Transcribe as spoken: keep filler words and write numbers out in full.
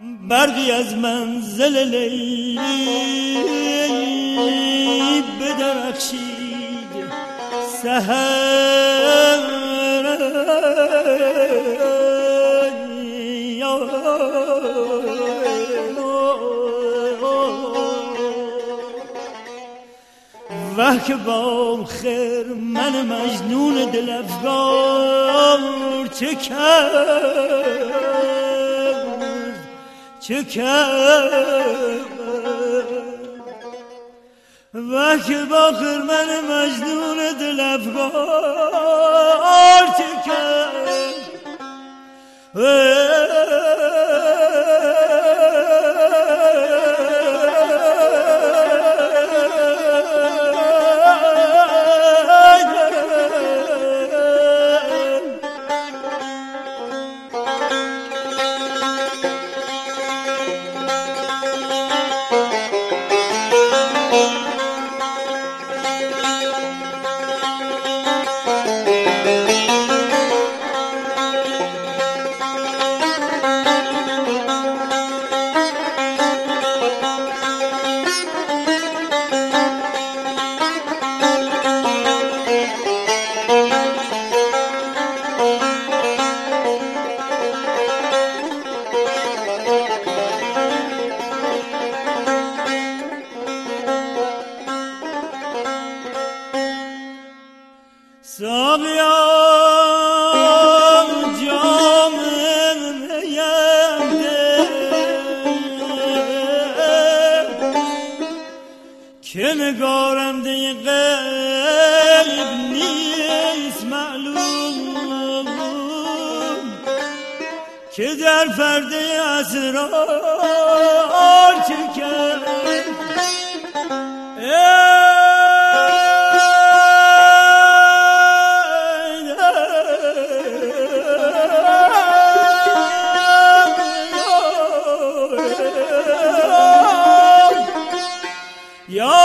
برقی از منزل لیلی بدرخشید سحر وه که با خیر من مجنون دل افگار چه کرد چه کرد وه که با خیر من مجنون دل افگار چه کرد که نگارنده غیب نیست معلوم که در پرده اسرار چه کرد یا